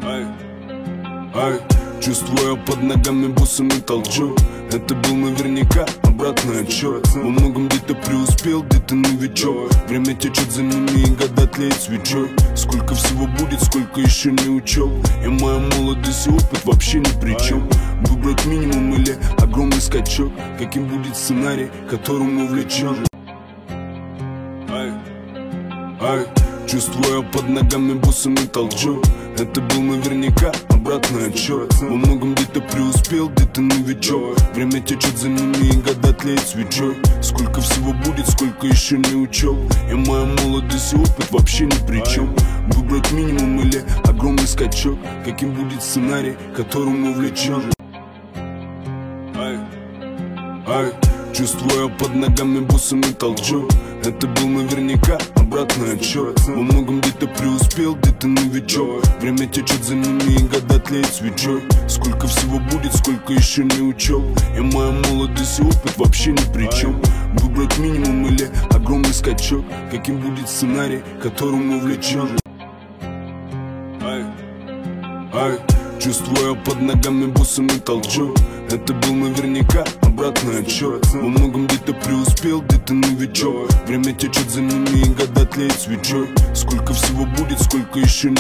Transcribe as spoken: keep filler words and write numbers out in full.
Ай, ай, чувствую под ногами бусами толчок. Это был наверняка обратный отчет. Во многом где-то преуспел, где-то новичок. Время течет за ними и года тлеет свечой. Сколько всего будет, сколько еще не учел. И моя молодость и опыт вообще ни при чем. Выбрать минимум или огромный скачок. Каким будет сценарий, которым увлечен. Ай, ай, чувствую под ногами бусами толчок. Это был наверняка обратный отчет. Во многом где-то преуспел, где-то новичок. Время течет за ними и года тлеет свечой. Сколько всего будет, сколько еще не учел. И моя молодость и опыт вообще ни при чем. Выбрать минимум или огромный скачок. Каким будет сценарий, которым увлечен. Ай, ай, чувствую под ногами бусами толчок. Это был наверняка обратный отчет. Во многом где-то преуспел, где-то новичок. Время течет за ними и года тлеет свечой. Сколько всего будет, сколько еще не учел. И моя молодость и опыт вообще ни при чем. Выбрать минимум или огромный скачок. Каким будет сценарий, которым увлечен. Ай, ай, чувствую под ногами бусами толчок. Это был наверняка обратный отчет. Во многом где-то преуспел, где-то новичок. Время течет за ними и года тлеет свечой. Сколько всего будет, сколько еще не